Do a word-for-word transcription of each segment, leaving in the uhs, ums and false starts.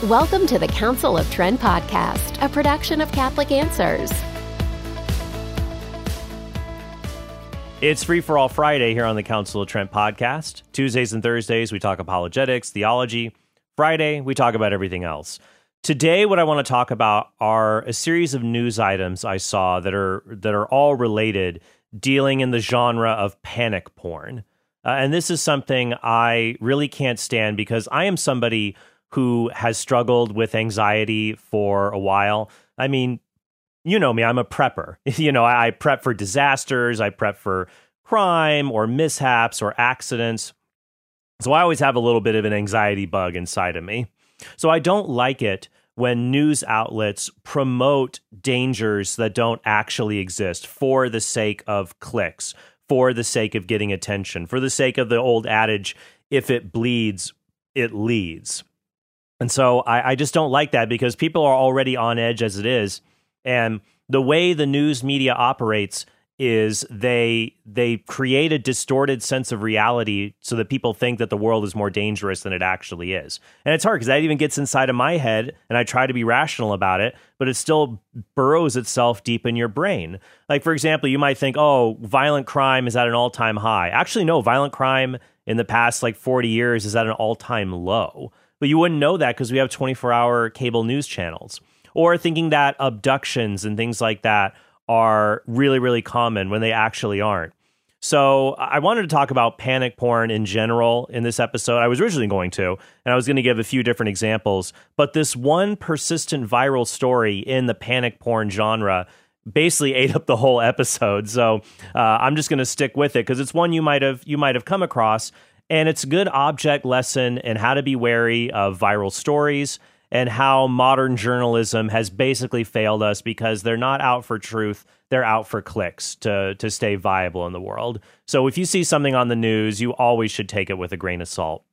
Welcome to the Council of Trent podcast, a production of Catholic Answers. It's Free for All Friday here on the Council of Trent podcast. Tuesdays and Thursdays, we talk apologetics, theology. Friday, we talk about everything else. Today, what I want to talk about are a series of news items I saw that are that are all related, dealing in the genre of panic porn. Uh, and this is something I really can't stand because I am somebody who has struggled with anxiety for a while. I mean, you know me, I'm a prepper. You know, I, I prep for disasters, I prep for crime or mishaps or accidents. So I always have a little bit of an anxiety bug inside of me. So I don't like it when news outlets promote dangers that don't actually exist for the sake of clicks, for the sake of getting attention, for the sake of the old adage, if it bleeds, it leads. And so I, I just don't like that because people are already on edge as it is. And the way the news media operates is they they create a distorted sense of reality so that people think that the world is more dangerous than it actually is. And it's hard because that even gets inside of my head and I try to be rational about it, but it still burrows itself deep in your brain. Like, for example, you might think, oh, violent crime is at an all-time high. Actually, no, violent crime in the past like forty years is at an all-time low. But you wouldn't know that because we have twenty-four hour cable news channels. Or thinking that abductions and things like that are really, really common when they actually aren't. So I wanted to talk about panic porn in general in this episode. I was originally going to, and I was going to give a few different examples. But this one persistent viral story in the panic porn genre basically ate up the whole episode. So uh, I'm just going to stick with it because it's one you might have you might have come across. And it's a good object lesson in how to be wary of viral stories and how modern journalism has basically failed us because they're not out for truth. They're out for clicks to, to stay viable in the world. So if you see something on the news, you always should take it with a grain of salt.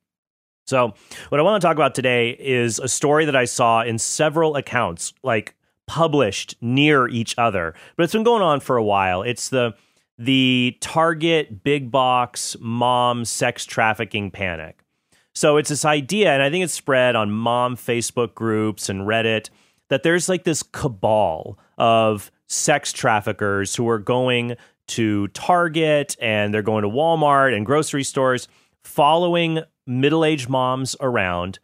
So what I want to talk about today is a story that I saw in several accounts, like published near each other. But it's been going on for a while. It's the the Target big box mom sex trafficking panic. So it's this idea, and I think it's spread on mom Facebook groups and Reddit, that there's like this cabal of sex traffickers who are going to Target and they're going to Walmart and grocery stores, following middle-aged moms around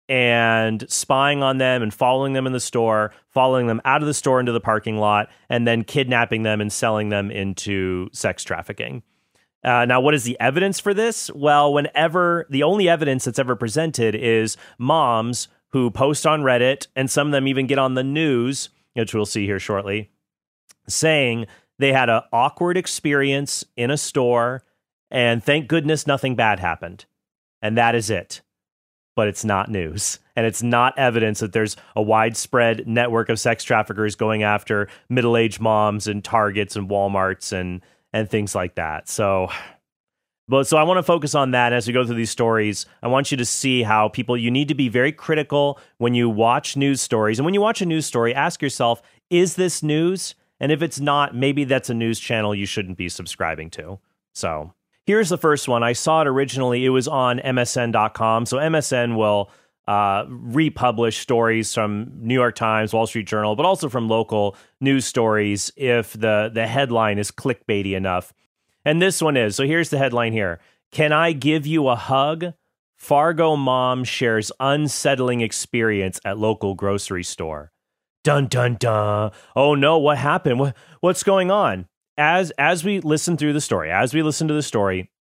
and spying on them and following them in the store, following them out of the store into the parking lot, and then kidnapping them and selling them into sex trafficking. Uh, now, what is the evidence for this? Well, whenever the only evidence that's ever presented is moms who post on Reddit, and some of them even get on the news, which we'll see here shortly, saying they had an awkward experience in a store, and thank goodness nothing bad happened. And that is it. But it's not news. And it's not evidence that there's a widespread network of sex traffickers going after middle-aged moms and Targets and Walmarts and and things like that. So, but so I want to focus on that as we go through these stories. I want you to see how people, you need to be very critical when you watch news stories. And when you watch a news story, ask yourself, is this news? And if it's not, maybe that's a news channel you shouldn't be subscribing to. So here's the first one. I saw it originally. It was on M S N dot com. So M S N will uh, republish stories from New York Times, Wall Street Journal, but also from local news stories if the, the headline is clickbaity enough. And this one is. So here's the headline here. Can I give you a hug? Fargo mom shares unsettling experience at local grocery store. Dun, dun, dun. Oh, no, what happened? What, what's going on? As as we listen through the story, as we listen to the story,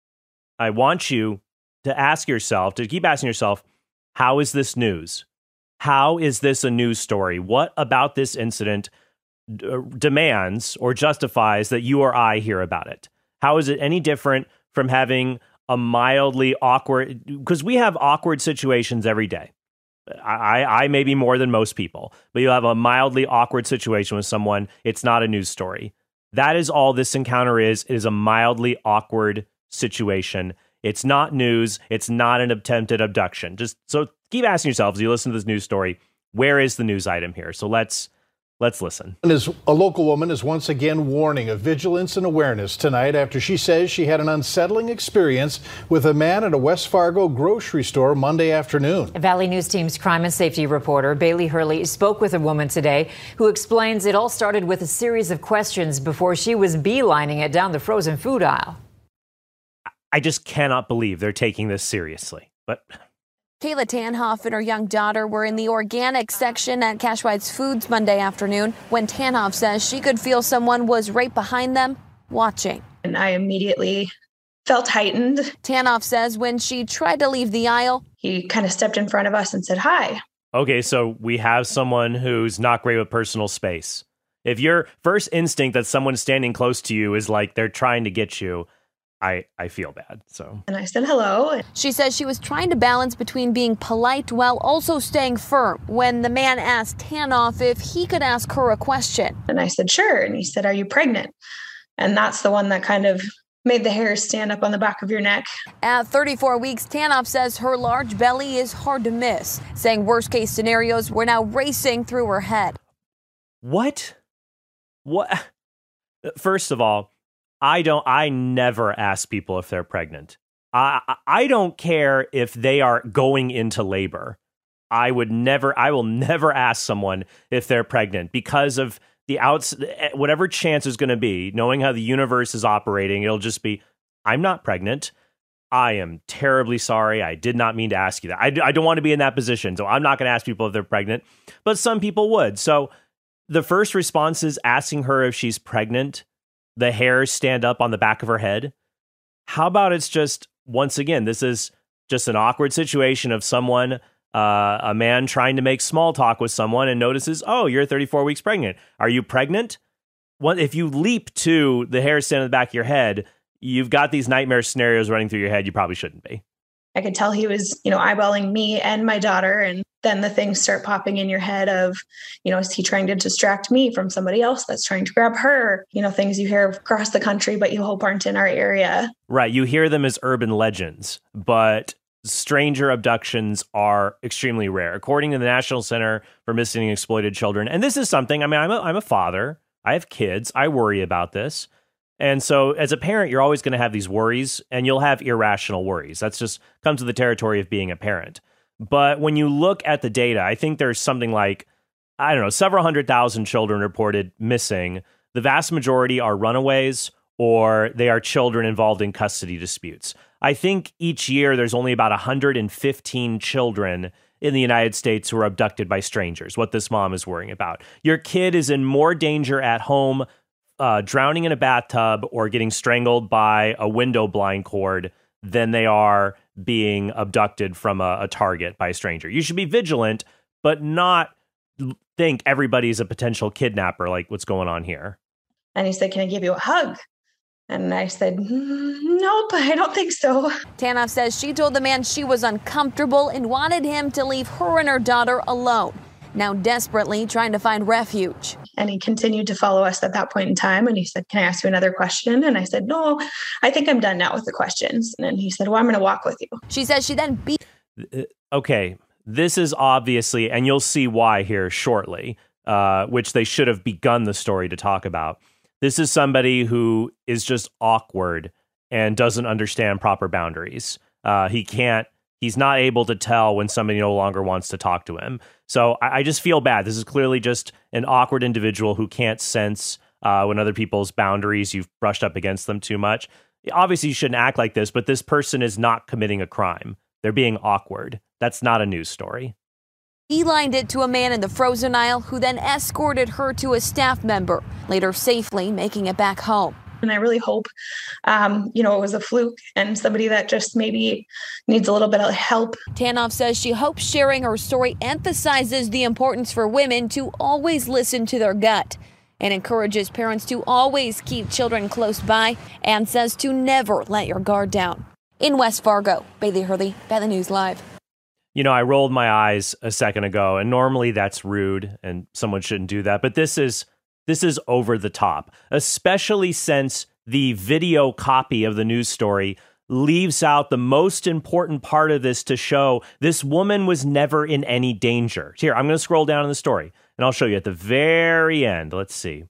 I want you to ask yourself, to keep asking yourself, how is this news? How is this a news story? What about this incident d- demands or justifies that you or I hear about it? How is it any different from having a mildly awkward, because we have awkward situations every day. I, I maybe more than most people, but you'll have a mildly awkward situation with someone. It's not a news story. That is all this encounter is. It is a mildly awkward situation. It's not news. It's not an attempted abduction. Just so keep asking yourselves as you listen to this news story, where is the news item here? So let's Let's listen. As a local woman is once again warning of vigilance and awareness tonight after she says she had an unsettling experience with a man at a West Fargo grocery store Monday afternoon. Valley News Team's crime and safety reporter Bailey Hurley spoke with a woman today who explains it all started with a series of questions before she was beelining it down the frozen food aisle. I just cannot believe they're taking this seriously, but... Kayla Tanhoff and her young daughter were in the organic section at Cashwides Foods Monday afternoon when Tanhoff says she could feel someone was right behind them watching. And I immediately felt heightened. Tanhoff says when she tried to leave the aisle, he kind of stepped in front of us and said, hi. Okay, so we have someone who's not great with personal space. If your first instinct that someone standing close to you is like they're trying to get you, I, I feel bad, so. And I said hello. She says she was trying to balance between being polite while also staying firm when the man asked Tanhoff if he could ask her a question. And I said, sure. And he said, are you pregnant? And that's the one that kind of made the hairs stand up on the back of your neck. At thirty-four weeks, Tanhoff says her large belly is hard to miss, saying worst case scenarios were now racing through her head. What? What? First of all, I don't, I never ask people if they're pregnant. I, I don't care if they are going into labor. I would never, I will never ask someone if they're pregnant because of the outs, whatever chance is going to be, knowing how the universe is operating, it'll just be, I'm not pregnant. I am terribly sorry. I did not mean to ask you that. I, I don't want to be in that position. So I'm not going to ask people if they're pregnant, but some people would. So the first response is asking her if she's pregnant. The hairs stand up on the back of her head. How about it's just, once again, this is just an awkward situation of someone, uh, a man trying to make small talk with someone and notices, oh, you're thirty-four weeks pregnant. Are you pregnant? Well, if you leap to the hairs stand on the back of your head, you've got these nightmare scenarios running through your head. You probably shouldn't be. I could tell he was, you know, eyeballing me and my daughter. And then the things start popping in your head of, you know, is he trying to distract me from somebody else that's trying to grab her? You know, things you hear across the country, but you hope aren't in our area. Right. You hear them as urban legends, but stranger abductions are extremely rare. According to the National Center for Missing and Exploited Children. And this is something, I mean, I'm a, I'm a father. I have kids. I worry about this. And so as a parent, you're always going to have these worries and you'll have irrational worries. That's just comes to the territory of being a parent. But when you look at the data, I think there's something like, I don't know, several hundred thousand children reported missing. The vast majority are runaways or they are children involved in custody disputes. I think each year there's only about one hundred fifteen children in the United States who are abducted by strangers, what this mom is worrying about. Your kid is in more danger at home Uh, drowning in a bathtub or getting strangled by a window blind cord than they are being abducted from a, a target by a stranger. You should be vigilant, but not think everybody's a potential kidnapper like what's going on here. And he said, can I give you a hug? And I said, mm, nope, I don't think so. Tanhoff says she told the man she was uncomfortable and wanted him to leave her and her daughter alone, now desperately trying to find refuge. And he continued to follow us at that point in time. And he said, can I ask you another question? And I said, no, I think I'm done now with the questions. And then he said, well, I'm going to walk with you. She says she then beat. Okay, this is obviously, and you'll see why here shortly, uh, which they should have begun the story to talk about. This is somebody who is just awkward and doesn't understand proper boundaries. Uh, he can't. He's not able to tell when somebody no longer wants to talk to him. So I, I just feel bad. This is clearly just an awkward individual who can't sense uh, when other people's boundaries, you've brushed up against them too much. Obviously, you shouldn't act like this, but this person is not committing a crime. They're being awkward. That's not a news story. He lined it to a man in the frozen aisle who then escorted her to a staff member, later safely making it back home. And I really hope, um, you know, it was a fluke and somebody that just maybe needs a little bit of help. Tanhoff says she hopes sharing her story emphasizes the importance for women to always listen to their gut and encourages parents to always keep children close by and says to never let your guard down. In West Fargo, Bailey Hurley, Valley News Live. You know, I rolled my eyes a second ago, and normally that's rude and someone shouldn't do that. But this is This is over the top, especially since the video copy of the news story leaves out the most important part of this to show this woman was never in any danger. Here, I'm going to scroll down in the story, and I'll show you at the very end. Let's see.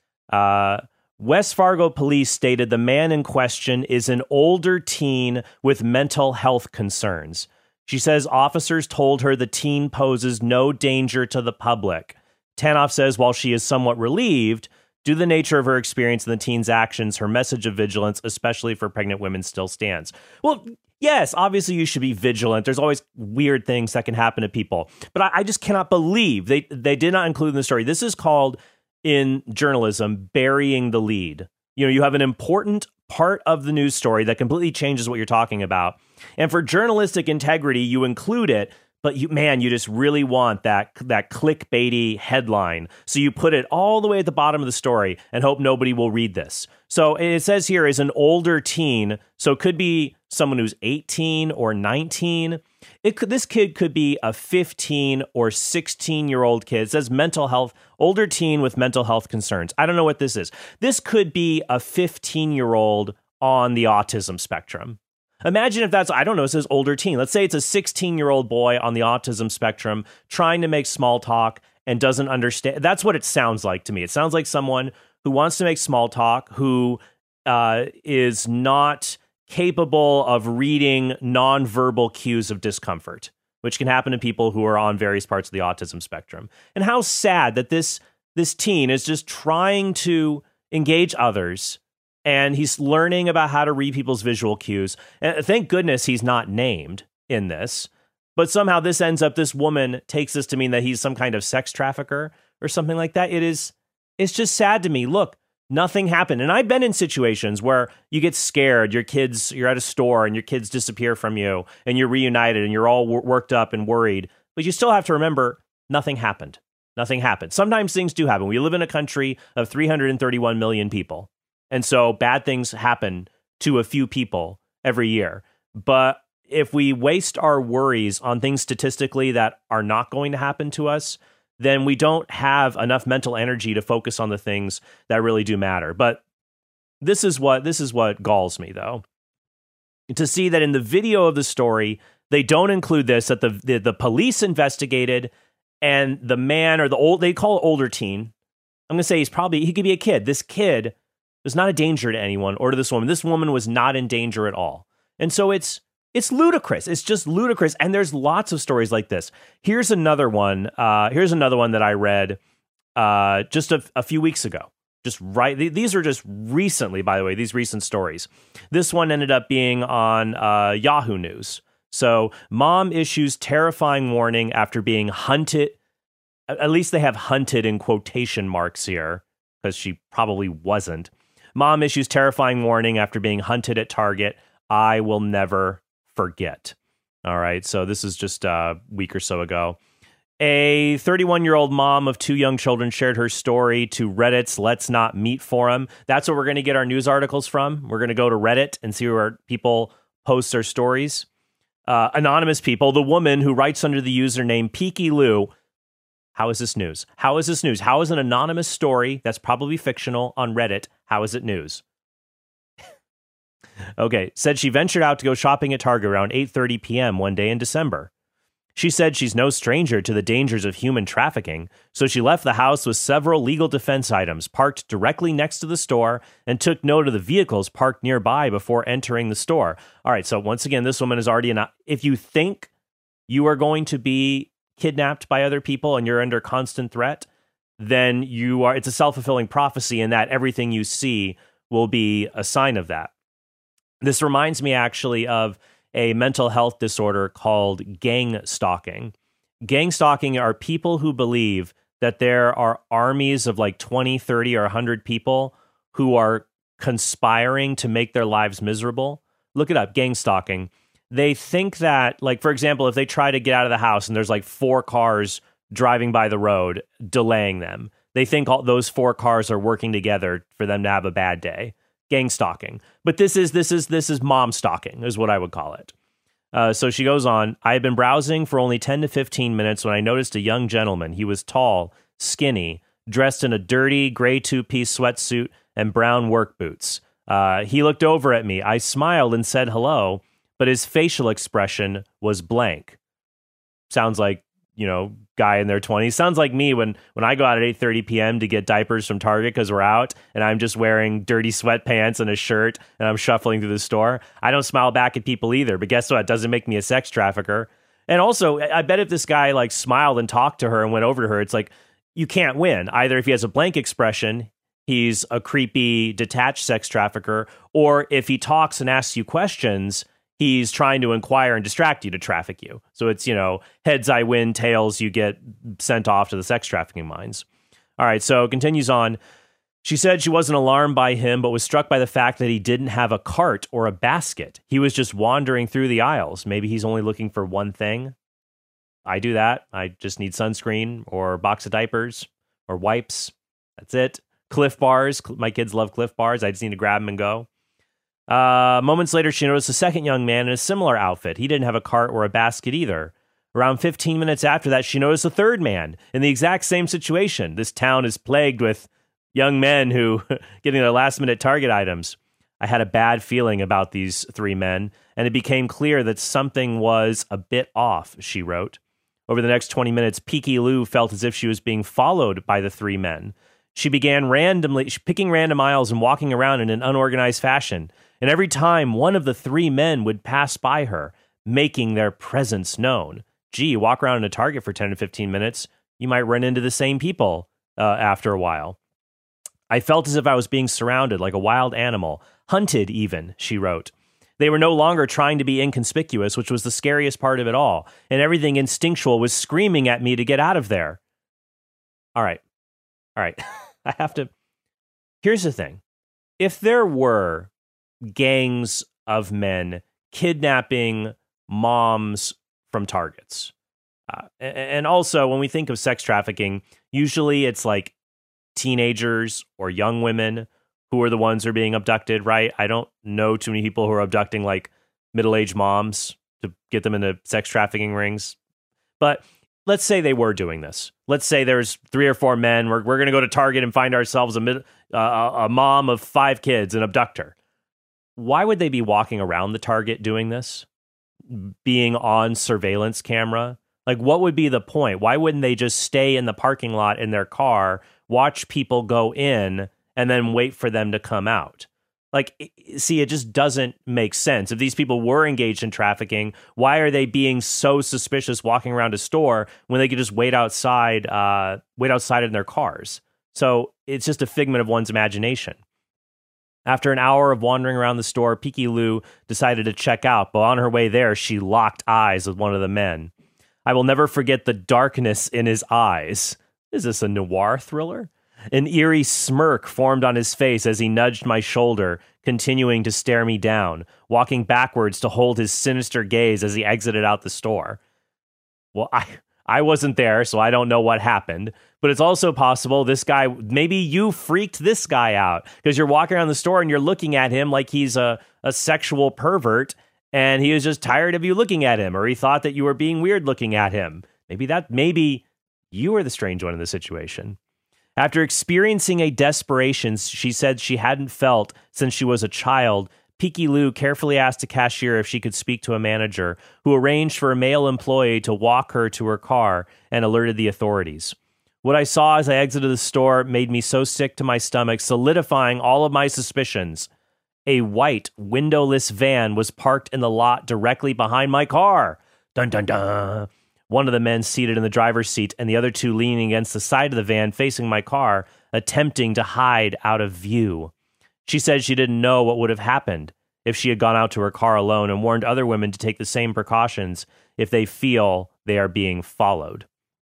Uh, West Fargo police stated the man in question is an older teen with mental health concerns. She says officers told her the teen poses no danger to the public. Tanoff says while she is somewhat relieved, due to the nature of her experience and the teen's actions, her message of vigilance, especially for pregnant women, still stands. Well, yes, obviously you should be vigilant. There's always weird things that can happen to people. But I, I just cannot believe they, they did not include in the story. This is called, in journalism, burying the lead. You know, you have an important part of the news story that completely changes what you're talking about. And for journalistic integrity, you include it. But you, man, you just really want that that clickbaity headline. So you put it all the way at the bottom of the story and hope nobody will read this. So it says here is an older teen. So it could be someone who's eighteen or nineteen. It could, this kid could be a fifteen or sixteen year old kid. It says mental health, older teen with mental health concerns. I don't know what this is. This could be a fifteen year old on the autism spectrum. Imagine if that's, I don't know, it says older teen. Let's say it's a sixteen-year-old boy on the autism spectrum trying to make small talk and doesn't understand. That's what it sounds like to me. It sounds like someone who wants to make small talk, who uh, is not capable of reading nonverbal cues of discomfort, which can happen to people who are on various parts of the autism spectrum. And how sad that this this teen is just trying to engage others, and he's learning about how to read people's visual cues. And thank goodness he's not named in this. But somehow this ends up, this woman takes this to mean that he's some kind of sex trafficker or something like that. It is, it's just sad to me. Look, nothing happened. And I've been in situations where you get scared, your kids, you're at a store and your kids disappear from you and you're reunited and you're all w- worked up and worried. But you still have to remember, nothing happened. Nothing happened. Sometimes things do happen. We live in a country of three hundred thirty-one million people. And so bad things happen to a few people every year. But if we waste our worries on things statistically that are not going to happen to us, then we don't have enough mental energy to focus on the things that really do matter. But this is what this is what galls me, though. To see that in the video of the story, they don't include this, that the the, the police investigated and the man or the old, they call it older teen. I'm going to say he's probably, he could be a kid. This kid was not a danger to anyone or to this woman. This woman was not in danger at all. And so it's it's ludicrous. It's just ludicrous. And there's lots of stories like this. Here's another one. Uh, here's another one that I read uh, just a, a few weeks ago. Just right. These are just recently, by the way, these recent stories. This one ended up being on uh, Yahoo News. So mom issues terrifying warning after being hunted. At least they have hunted in quotation marks here, because she probably wasn't. Mom issues terrifying warning after being hunted at Target. I will never forget. All right. So this is just a week or so ago. A thirty-one-year-old mom of two young children shared her story to Reddit's Let's Not Meet forum. That's where we're going to get our news articles from. We're going to go to Reddit and see where people post their stories. Uh, anonymous people. The woman who writes under the username Peaky Lou. How is this news? How is this news? How is an anonymous story that's probably fictional on Reddit? How is it news? Okay, said she ventured out to go shopping at Target around eight thirty p.m. one day in December. She said she's no stranger to the dangers of human trafficking, so she left the house with several legal defense items parked directly next to the store and took note of the vehicles parked nearby before entering the store. All right, so once again, this woman is already in. If you think you are going to be kidnapped by other people and you're under constant threat, then you are, it's a self-fulfilling prophecy in that everything you see will be a sign of that. This reminds me actually of a mental health disorder called gang stalking. Gang stalking are people who believe that there are armies of like twenty, thirty, or one hundred people who are conspiring to make their lives miserable. Look it up, gang stalking. They think that, like, for example, if they try to get out of the house and there's like four cars driving by the road, delaying them, they think all those four cars are working together for them to have a bad day. Gang stalking. But this is this is this is mom stalking is what I would call it. Uh, so she goes on, I had been browsing for only ten to fifteen minutes when I noticed a young gentleman. He was tall, skinny, dressed in a dirty gray two-piece sweatsuit and brown work boots. Uh, he looked over at me. I smiled and said hello, but his facial expression was blank. Sounds like, you know, guy in their twenties. Sounds like me when, when I go out at eight thirty p.m. to get diapers from Target because we're out and I'm just wearing dirty sweatpants and a shirt and I'm shuffling through the store. I don't smile back at people either, but guess what? It doesn't make me a sex trafficker. And also, I bet if this guy like smiled and talked to her and went over to her, it's like, you can't win. Either if he has a blank expression, he's a creepy, detached sex trafficker, or if he talks and asks you questions, he's trying to inquire and distract you to traffic you. So it's, you know, heads I win, tails you get sent off to the sex trafficking mines. All right, so it continues on. She said she wasn't alarmed by him, but was struck by the fact that he didn't have a cart or a basket. He was just wandering through the aisles. Maybe he's only looking for one thing. I do that. I just need sunscreen or a box of diapers or wipes. That's it. Cliff bars. My kids love Cliff bars. I just need to grab them and go. Uh, moments later, she noticed a second young man in a similar outfit. He didn't have a cart or a basket either. Around fifteen minutes after that, she noticed a third man in the exact same situation. This town is plagued with young men who getting their last-minute Target items. I had a bad feeling about these three men, and it became clear that something was a bit off, she wrote. Over the next twenty minutes, Peaky Lou felt as if she was being followed by the three men. She began randomly picking random aisles and walking around in an unorganized fashion. And every time, one of the three men would pass by her, making their presence known. Gee, walk around in a Target for ten to fifteen minutes, you might run into the same people uh, after a while. I felt as if I was being surrounded like a wild animal, hunted even, she wrote. They were no longer trying to be inconspicuous, which was the scariest part of it all, and everything instinctual was screaming at me to get out of there. All right. All right. I have to... Here's the thing. If there were gangs of men kidnapping moms from Targets, uh, and also when we think of sex trafficking, usually it's like teenagers or young women who are the ones who are being abducted, right? I don't know too many people who are abducting like middle-aged moms to get them into sex trafficking rings. But let's say they were doing this. Let's say there's three or four men. We're, we're going to go to Target and find ourselves a, mid, uh, a mom of five kids and abduct her. Why would they be walking around the Target doing this? Being on surveillance camera? Like, what would be the point? Why wouldn't they just stay in the parking lot in their car, watch people go in, and then wait for them to come out? Like, see, it just doesn't make sense. If these people were engaged in trafficking, why are they being so suspicious walking around a store when they could just wait outside, uh, wait outside in their cars? So it's just a figment of one's imagination. After an hour of wandering around the store, Peaky Lou decided to check out, but on her way there, she locked eyes with one of the men. I will never forget the darkness in his eyes. Is this a noir thriller? An eerie smirk formed on his face as he nudged my shoulder, continuing to stare me down, walking backwards to hold his sinister gaze as he exited out the store. Well, I... I wasn't there, so I don't know what happened. But it's also possible this guy, maybe you freaked this guy out because you're walking around the store and you're looking at him like he's a, a sexual pervert and he was just tired of you looking at him, or he thought that you were being weird looking at him. Maybe that, maybe you were the strange one in the situation. After experiencing a desperation she said she hadn't felt since she was a child, Peaky Lou carefully asked a cashier if she could speak to a manager, who arranged for a male employee to walk her to her car and alerted the authorities. What I saw as I exited the store made me so sick to my stomach, solidifying all of my suspicions. A white, windowless van was parked in the lot directly behind my car. Dun dun dun. One of the men seated in the driver's seat and the other two leaning against the side of the van facing my car, attempting to hide out of view. She said she didn't know what would have happened if she had gone out to her car alone, and warned other women to take the same precautions if they feel they are being followed.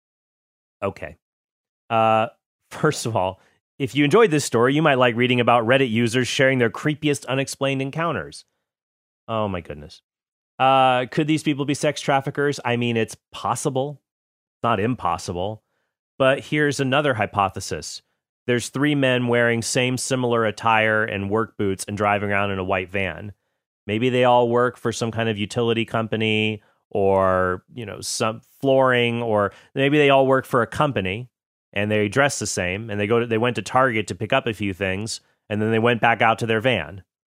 Okay. Uh, first of all, if you enjoyed this story, you might like reading about Reddit users sharing their creepiest unexplained encounters. Oh my goodness. Uh, could these people be sex traffickers? I mean, it's possible, not impossible. But here's another hypothesis. There's three men wearing same similar attire and work boots and driving around in a white van. Maybe they all work for some kind of utility company or, you know, some flooring, or maybe they all work for a company and they dress the same and they go to, they went to Target to pick up a few things and then they went back out to their van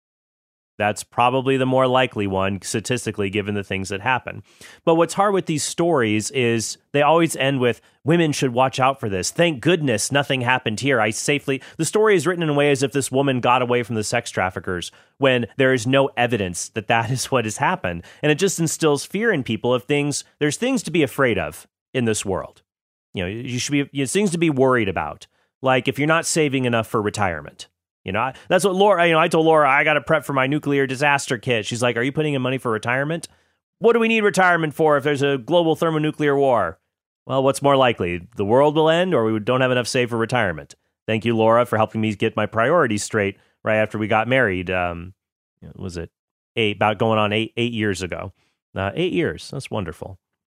That's probably the more likely one statistically, given the things that happen. But what's hard with these stories is they always end with women should watch out for this. Thank goodness nothing happened here. I safely. The story is written in a way as if this woman got away from the sex traffickers when there is no evidence that that is what has happened. And it just instills fear in people of things. There's things to be afraid of in this world. You know, you should be you know, things to be worried about. Like if you're not saving enough for retirement. You know, I, that's what Laura, you know, I told Laura, I got to prep for my nuclear disaster kit. She's like, are you putting in money for retirement? What do we need retirement for if there's a global thermonuclear war? Well, what's more likely? The world will end or we don't have enough saved for retirement. Thank you, Laura, for helping me get my priorities straight right after we got married. Um, was it eight, about going on eight, eight years ago? Uh, eight years. That's wonderful.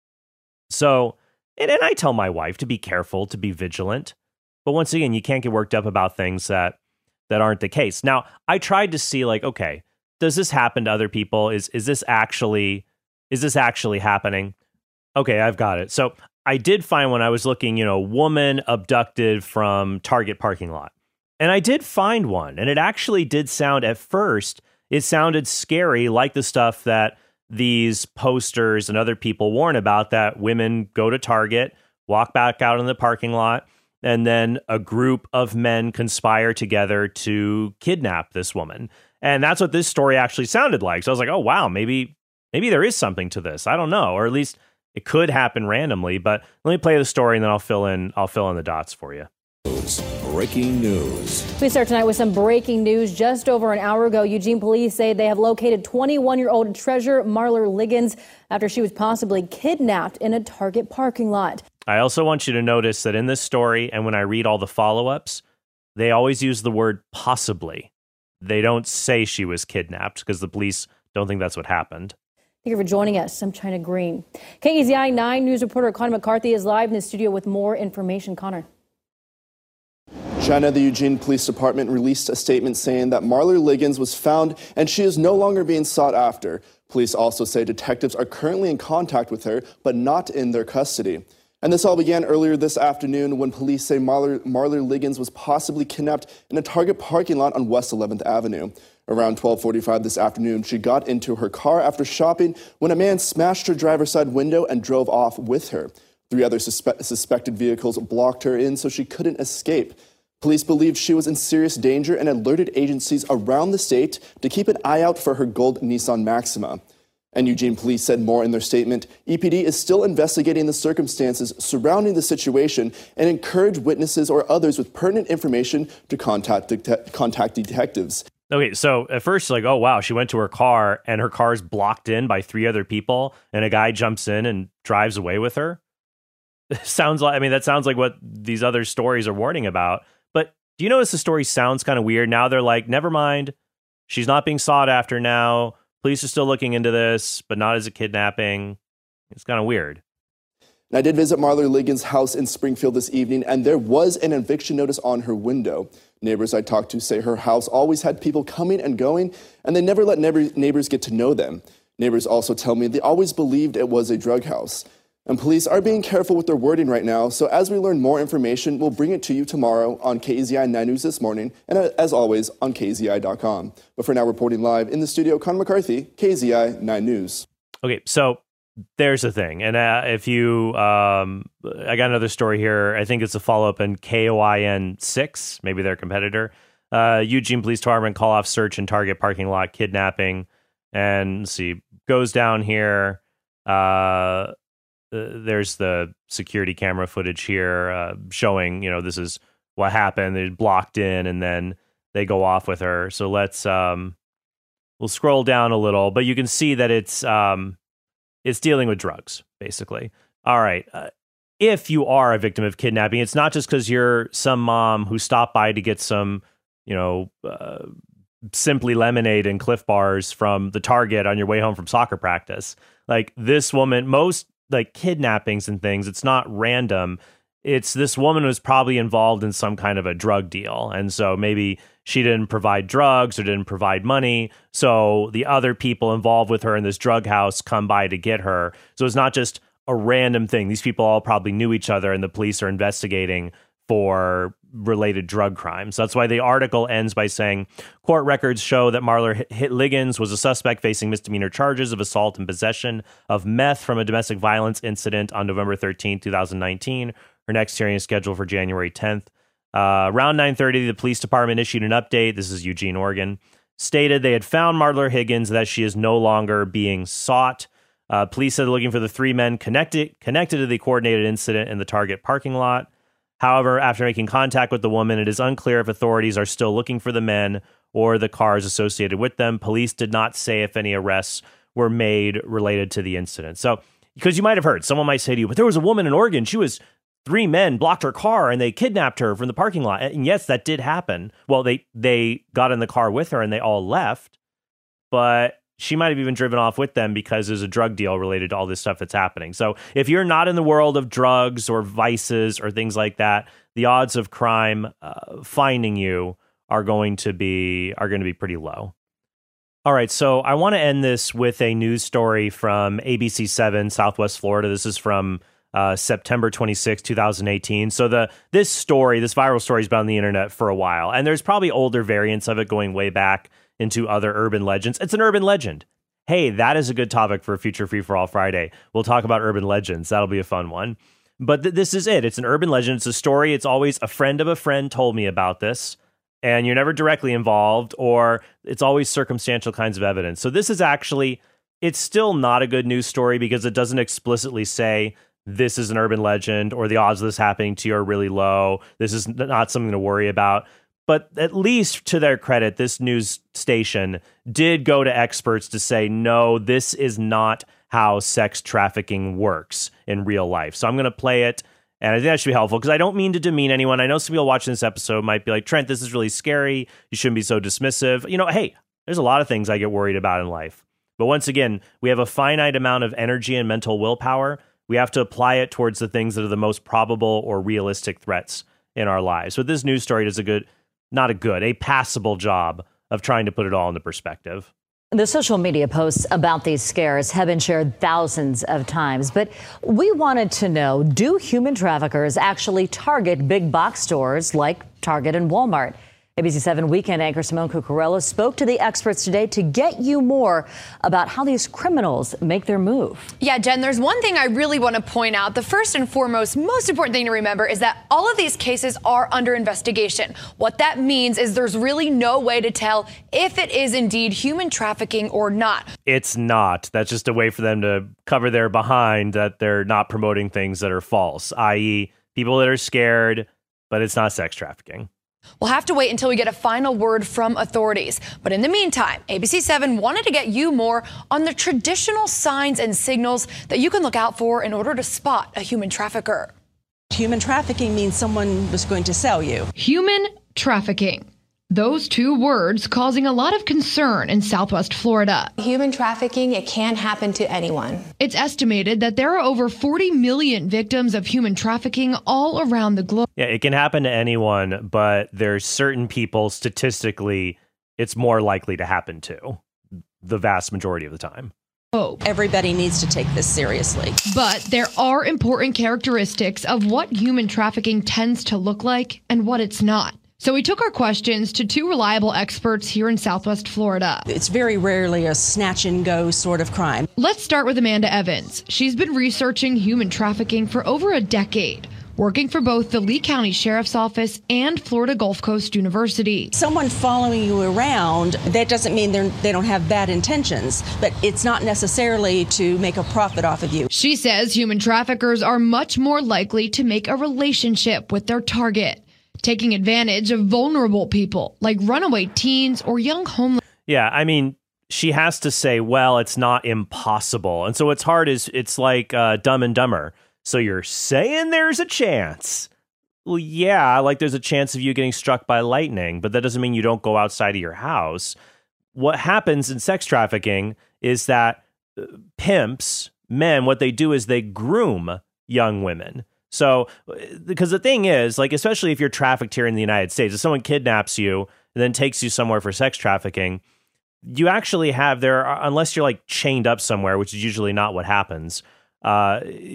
So, and, and I tell my wife to be careful, to be vigilant. But once again, you can't get worked up about things that that aren't the case. Now, I tried to see like, okay, does this happen to other people? Is is this actually is this actually happening? Okay, I've got it. So I did find when I was looking, you know, woman abducted from Target parking lot. And I did find one. And it actually did sound at first, it sounded scary, like the stuff that these posters and other people warn about, that women go to Target, walk back out in the parking lot, and then a group of men conspire together to kidnap this woman. And that's what this story actually sounded like. So I was like, oh, wow, maybe maybe there is something to this. I don't know. Or at least it could happen randomly. But let me play the story and then I'll fill in I'll fill in the dots for you. Breaking news. We start tonight with some breaking news. Just over an hour ago, Eugene police say they have located twenty-one-year-old Treasure Marler Liggins after she was possibly kidnapped in a Target parking lot. I also want you to notice that in this story, and when I read all the follow-ups, they always use the word possibly. They don't say she was kidnapped because the police don't think that's what happened. Thank you for joining us. I'm China Green. K E Z I nine News reporter Connor McCarthy is live in the studio with more information. Connor. China, the Eugene Police Department released a statement saying that Marler Liggins was found and she is no longer being sought after. Police also say detectives are currently in contact with her, but not in their custody. And this all began earlier this afternoon when police say Marler, Marler Liggins was possibly kidnapped in a Target parking lot on West eleventh Avenue. Around twelve forty-five this afternoon, she got into her car after shopping when a man smashed her driver's side window and drove off with her. Three other suspe- suspected vehicles blocked her in so she couldn't escape. Police believed she was in serious danger and alerted agencies around the state to keep an eye out for her gold Nissan Maxima. And Eugene police said more in their statement. E P D is still investigating the circumstances surrounding the situation and encourage witnesses or others with pertinent information to contact de- contact detectives. Okay, so at first, like, oh, wow, she went to her car and her car's blocked in by three other people and a guy jumps in and drives away with her. Sounds like, I mean, that sounds like what these other stories are warning about. But do you notice the story sounds kind of weird? Now they're like, never mind, she's not being sought after now. Police are still looking into this, but not as a kidnapping. It's kind of weird. And I did visit Marler Liggins' house in Springfield this evening, and there was an eviction notice on her window. Neighbors I talked to say her house always had people coming and going, and they never let neighbors get to know them. Neighbors also tell me they always believed it was a drug house. And police are being careful with their wording right now, so as we learn more information, we'll bring it to you tomorrow on K E Z I nine News This Morning, and as always, on K Z I dot com. But for now, reporting live in the studio, Connor McCarthy, K E Z I nine News. Okay, so there's the thing. And uh, if you, um, I got another story here. I think it's a follow-up in K O I N six, maybe their competitor. Uh, Eugene Police Department call off search in Target parking lot, kidnapping. And let's see, goes down here. Uh, there's the security camera footage here uh, showing, you know, this is what happened. They're blocked in and then they go off with her. So let's, um, we'll scroll down a little, but you can see that it's, um, it's dealing with drugs, basically. All right. Uh, if you are a victim of kidnapping, it's not just because you're some mom who stopped by to get some, you know, uh, Simply lemonade and Cliff Bars from the Target on your way home from soccer practice. Like this woman, most like kidnappings and things, it's not random. It's this woman was probably involved in some kind of a drug deal. And so maybe she didn't provide drugs or didn't provide money. So the other people involved with her in this drug house come by to get her. So it's not just a random thing. These people all probably knew each other and the police are investigating for related drug crimes. That's why the article ends by saying, court records show that Marler H- Liggins was a suspect facing misdemeanor charges of assault and possession of meth from a domestic violence incident on November thirteenth, twenty nineteen. Her next hearing is scheduled for January tenth. Uh, around nine thirty, the police department issued an update. This is Eugene, Oregon. Stated they had found Marler Higgins, that she is no longer being sought. Uh, police said they're looking for the three men connected connected to the coordinated incident in the Target parking lot. However, after making contact with the woman, it is unclear if authorities are still looking for the men or the cars associated with them. Police did not say if any arrests were made related to the incident. So, because you might have heard, someone might say to you, but there was a woman in Oregon. She was, three men blocked her car and they kidnapped her from the parking lot. And yes, that did happen. Well, they, they got in the car with her and they all left. But she might have even driven off with them because there's a drug deal related to all this stuff that's happening. So if you're not in the world of drugs or vices or things like that, the odds of crime uh, finding you are going to be are going to be pretty low. All right, so I want to end this with a news story from A B C seven, Southwest Florida. This is from uh, September twenty-sixth, twenty eighteen. So the this story, this viral story has been on the internet for a while, and there's probably older variants of it going way back into other urban legends. It's an urban legend. Hey, that is a good topic for a future Free for All Friday. We'll talk about urban legends. That'll be a fun one. But th- this is it. It's an urban legend. It's a story. It's always a friend of a friend told me about this, and you're never directly involved, or it's always circumstantial kinds of evidence. So this is actually, it's still not a good news story because it doesn't explicitly say this is an urban legend or the odds of this happening to you are really low. This is not something to worry about. But at least to their credit, this news station did go to experts to say, no, this is not how sex trafficking works in real life. So I'm going to play it. And I think that should be helpful because I don't mean to demean anyone. I know some people watching this episode might be like, Trent, this is really scary. You shouldn't be so dismissive. You know, hey, there's a lot of things I get worried about in life. But once again, we have a finite amount of energy and mental willpower. We have to apply it towards the things that are the most probable or realistic threats in our lives. So this news story does a good... not a good, a passable job of trying to put it all into perspective. The social media posts about these scares have been shared thousands of times, but we wanted to know, do human traffickers actually target big box stores like Target and Walmart? A B C seven weekend anchor Simone Cucurella spoke to the experts today to get you more about how these criminals make their move. Yeah, Jen, there's one thing I really want to point out. The first and foremost, most important thing to remember is that all of these cases are under investigation. What that means is there's really no way to tell if it is indeed human trafficking or not. It's not. That's just a way for them to cover their behind that they're not promoting things that are false, that is people that are scared, but it's not sex trafficking. We'll have to wait until we get a final word from authorities. But in the meantime, A B C seven wanted to get you more on the traditional signs and signals that you can look out for in order to spot a human trafficker. Human trafficking means someone was going to sell you. Human trafficking. Those two words causing a lot of concern in Southwest Florida. Human trafficking, it can happen to anyone. It's estimated that there are over forty million victims of human trafficking all around the globe. Yeah, it can happen to anyone, but there's certain people statistically it's more likely to happen to the vast majority of the time. Oh. Everybody needs to take this seriously. But there are important characteristics of what human trafficking tends to look like and what it's not. So we took our questions to two reliable experts here in Southwest Florida. It's very rarely a snatch and go sort of crime. Let's start with Amanda Evans. She's been researching human trafficking for over a decade, working for both the Lee County Sheriff's Office and Florida Gulf Coast University. Someone following you around, that doesn't mean they're, they don't have bad intentions, but it's not necessarily to make a profit off of you. She says human traffickers are much more likely to make a relationship with their target, taking advantage of vulnerable people like runaway teens or young homeless. Yeah, I mean, she has to say, well, it's not impossible. And so what's hard is it's like uh, Dumb and Dumber. So you're saying there's a chance. Well, yeah, like there's a chance of you getting struck by lightning, but that doesn't mean you don't go outside of your house. What happens in sex trafficking is that pimps, men, what they do is they groom young women. So, because the thing is, like, especially if you're trafficked here in the United States, if someone kidnaps you and then takes you somewhere for sex trafficking, you actually have there, unless you're like chained up somewhere, which is usually not what happens, uh, you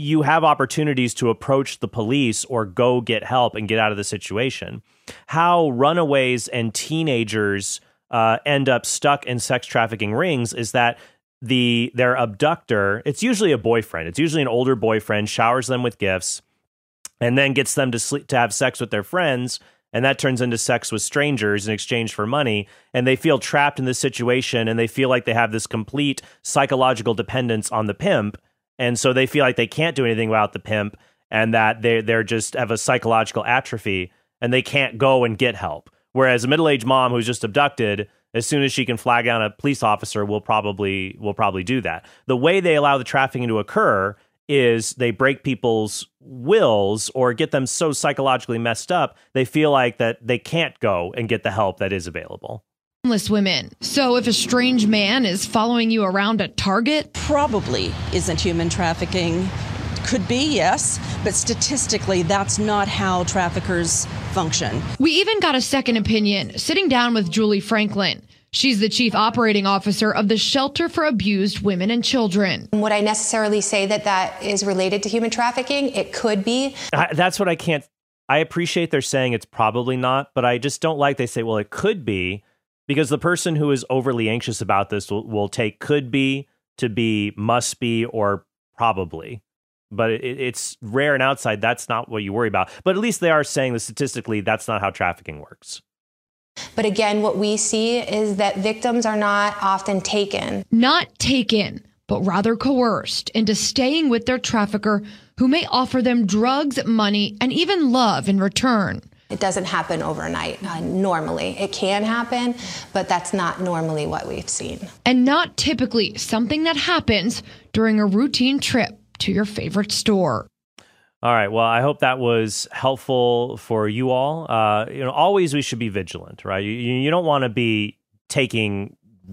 you have opportunities to approach the police or go get help and get out of the situation. How runaways and teenagers uh, end up stuck in sex trafficking rings is that the their abductor, it's usually a boyfriend, it's usually an older boyfriend, showers them with gifts, and then gets them to sleep, to have sex with their friends, and that turns into sex with strangers in exchange for money, and they feel trapped in this situation, and they feel like they have this complete psychological dependence on the pimp, and so they feel like they can't do anything without the pimp, and that they they're just have a psychological atrophy, and they can't go and get help. Whereas a middle-aged mom who's just abducted, as soon as she can flag down a police officer, will probably will probably do that. The way they allow the trafficking to occur is they break people's wills or get them so psychologically messed up, they feel like that they can't go and get the help that is available. Homeless women. So if a strange man is following you around at Target? Probably isn't human trafficking. Could be, yes, but statistically, that's not how traffickers function. We even got a second opinion, sitting down with Julie Franklin. She's the chief operating officer of the Shelter for Abused Women and Children. Would I necessarily say that that is related to human trafficking? It could be. I, that's what I can't. I appreciate they're saying it's probably not, but I just don't like they say, well, it could be, because the person who is overly anxious about this will, will take could be to be must be or probably. But it, it's rare and outside. That's not what you worry about. But at least they are saying that statistically, that's not how trafficking works. But again, what we see is that victims are not often taken. Not taken, but rather coerced into staying with their trafficker, who may offer them drugs, money, and even love in return. It doesn't happen overnight. Uh, normally, it can happen, but that's not normally what we've seen. And not typically something that happens during a routine trip to your favorite store. All right. Well, I hope that was helpful for you all. Uh, you know, always we should be vigilant, right? You, you don't want to be taking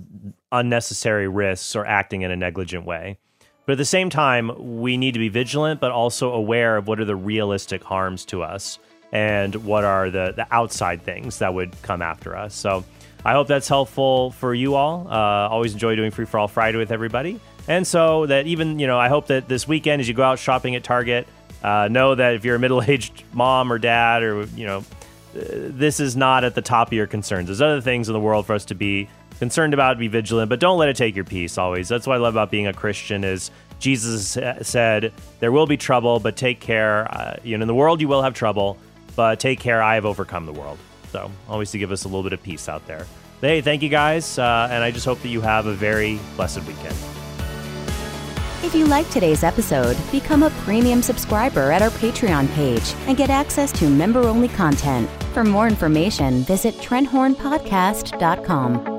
unnecessary risks or acting in a negligent way. But at the same time, we need to be vigilant, but also aware of what are the realistic harms to us and what are the, the outside things that would come after us. So I hope that's helpful for you all. Uh, always enjoy doing Free for All Friday with everybody. And so that even, you know, I hope that this weekend, as you go out shopping at Target, uh, know that if you're a middle-aged mom or dad or, you know, uh, this is not at the top of your concerns. There's other things in the world for us to be concerned about, be vigilant, but don't let it take your peace always. That's what I love about being a Christian is Jesus said, there will be trouble, but take care. Uh, you know, in the world you will have trouble, but take care. I have overcome the world. So always to give us a little bit of peace out there. But hey, thank you guys. Uh, and I just hope that you have a very blessed weekend. If you like today's episode, become a premium subscriber at our Patreon page and get access to member-only content. For more information, visit trent horn podcast dot com.